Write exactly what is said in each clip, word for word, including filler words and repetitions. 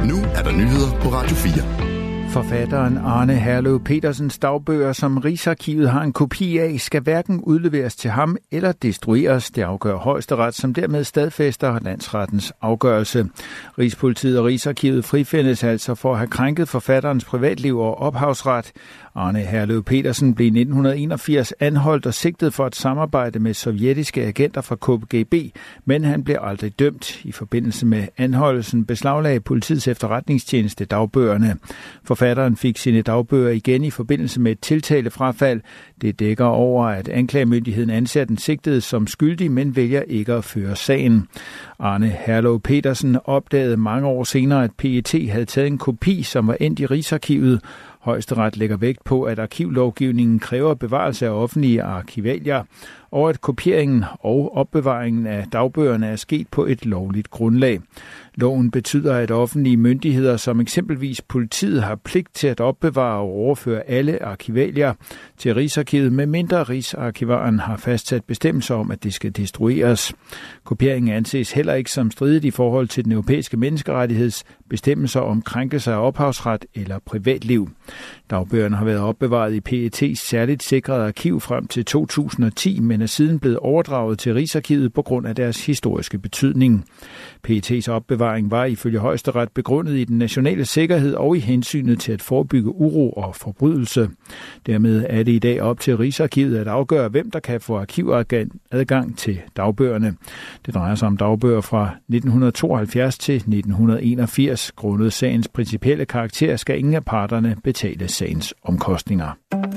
Nu er der nyheder på Radio fire. Forfatteren Arne Herløv Petersens dagbøger, som Rigsarkivet har en kopi af, skal hverken udleveres til ham eller destrueres. Det afgør Højesteret, som dermed stadfæster landsrettens afgørelse. Rigspolitiet og Rigsarkivet frifindes altså for at have krænket forfatterens privatliv og ophavsret. Arne Herløv Petersen blev i nitten enogfirs anholdt og sigtet for at samarbejde med sovjetiske agenter fra K G B, men han blev aldrig dømt. I forbindelse med anholdelsen beslaglagde politiets efterretningstjeneste dagbøgerne. Forfatteren fik sine dagbøger igen i forbindelse med et tiltalefrafald. Det dækker over, at anklagemyndigheden anser den sigtede som skyldig, men vælger ikke at føre sagen. Arne Herløv Petersen opdagede mange år senere, at P E T havde taget en kopi, som var endt i Rigsarkivet. Højesteret lægger vægt på, at arkivlovgivningen kræver bevarelse af offentlige arkivalier, og at kopieringen og opbevaringen af dagbøgerne er sket på et lovligt grundlag. Loven betyder, at offentlige myndigheder, som eksempelvis politiet, har pligt til at opbevare og overføre alle arkivalier til Rigsarkivet, medmindre Rigsarkivaren har fastsat bestemmelser om, at det skal destrueres. Kopieringen anses heller ikke som stridigt i forhold til den europæiske menneskerettigheds bestemmelser om krænkelse af ophavsret eller privatliv. Dagbøgerne har været opbevaret i P E T's særligt sikrede arkiv frem til to tusind og ti, men er siden blevet overdraget til Rigsarkivet på grund af deres historiske betydning. P E T's opbevaring var ifølge Højesteret begrundet i den nationale sikkerhed og i hensynet til at forebygge uro og forbrydelse. Dermed er det i dag op til Rigsarkivet at afgøre, hvem der kan få arkivadgang til dagbøgerne. Det drejer sig om dagbøger fra nitten tooghalvfjerds til nitten enogfirs. Grundet sagens principielle karakter skal ingen af parterne betale sagens omkostninger.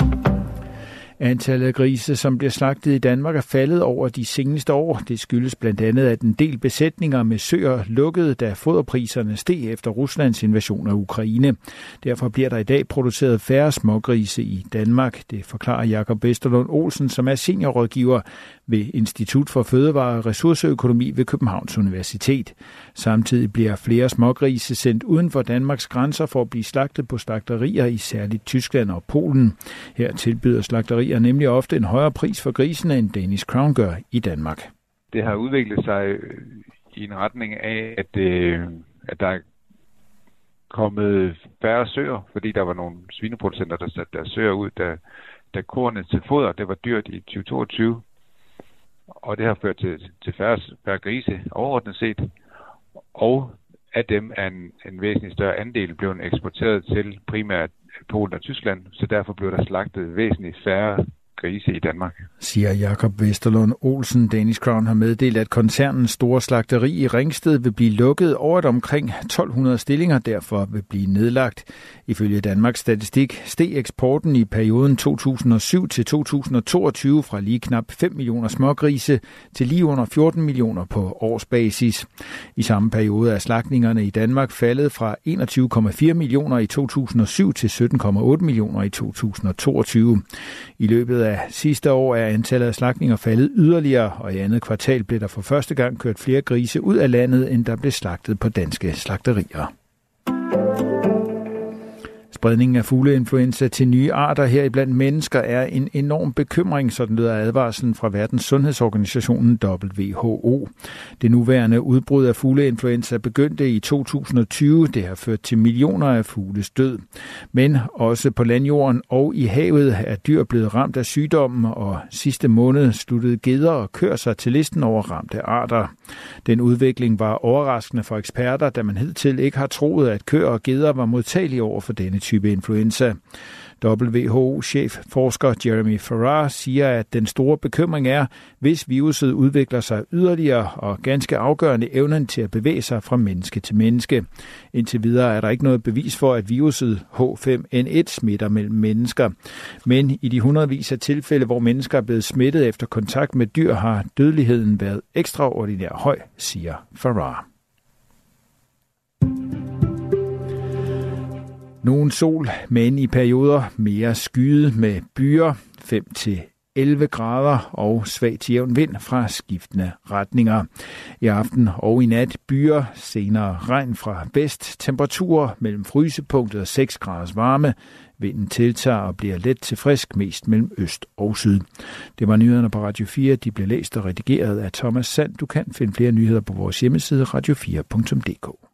Antallet af grise, som bliver slagtet i Danmark, er faldet over de seneste år. Det skyldes blandt andet, at en del besætninger med søer lukkede, da foderpriserne steg efter Ruslands invasion af Ukraine. Derfor bliver der i dag produceret færre smågrise i Danmark. Det forklarer Jakob Vesterlund Olsen, som er seniorrådgiver ved Institut for Fødevare og Ressourceøkonomi ved Københavns Universitet. Samtidig bliver flere smågrise sendt uden for Danmarks grænser for at blive slagtet på slagterier i særligt Tyskland og Polen. Her tilbyder slagterier nemlig ofte en højere pris for grisene, end Danish Crown gør i Danmark. Det har udviklet sig i en retning af, at, øh, at der er kommet færre søer, fordi der var nogle svineproducenter, der satte deres søer ud, da, da korne til foder, det var dyrt i tyve toogtyve. Og det har ført til, til færre, færre grise overordnet set. Og af dem er en, en væsentlig større andel blevet eksporteret til primært Polen og Tyskland, så derfor blev der slagtet væsentligt færre grise i Danmark. Siger Jakob Vesterlund Olsen. Danish Crown har meddelt, at koncernens store slagteri i Ringsted vil blive lukket, og at omkring tolv hundrede stillinger derfor vil blive nedlagt. Ifølge Danmarks Statistik steg eksporten i perioden to tusind og syv til to tusind og toogtyve fra lige knap fem millioner smågrise til lige under fjorten millioner på årsbasis. I samme periode er slagtningerne i Danmark faldet fra enogtyve komma fire millioner i to tusind og syv til sytten komma otte millioner i to tusind og toogtyve. I løbet af sidste år er antallet af slagtninger faldet yderligere, og i andet kvartal blev der for første gang kørt flere grise ud af landet, end der blev slagtet på danske slagterier. Spredningen af fugleinfluenza til nye arter heriblandt mennesker er en enorm bekymring, sådan lyder advarslen fra Verdens Sundhedsorganisationen W H O. Det nuværende udbrud af fugleinfluenza begyndte i to tusind og tyve. Det har ført til millioner af fugles død. Men også på landjorden og i havet er dyr blevet ramt af sygdommen, og sidste måned sluttede geder og køer sig til listen over ramte arter. Den udvikling var overraskende for eksperter, da man hidtil ikke har troet, at køer og geder var modtagelige over for denne type influenza. W H O-chefforsker Jeremy Farrar siger, at den store bekymring er, hvis viruset udvikler sig yderligere og ganske afgørende evnen til at bevæge sig fra menneske til menneske. Indtil videre er der ikke noget bevis for, at viruset H fem N et smitter mellem mennesker. Men i de hundredvis af tilfælde, hvor mennesker er blevet smittet efter kontakt med dyr, har dødeligheden været ekstraordinært høj, siger Farrar. Nogen sol, men i perioder mere skyet med byer, fem til elleve grader og svag til jævn vind fra skiftende retninger. I aften og i nat byer, senere regn fra vest, temperaturer mellem frysepunktet og seks graders varme. Vinden tiltager og bliver let til frisk, mest mellem øst og syd. Det var nyhederne på Radio fire. De blev læst og redigeret af Thomas Sand. Du kan finde flere nyheder på vores hjemmeside radio fire punktum d k.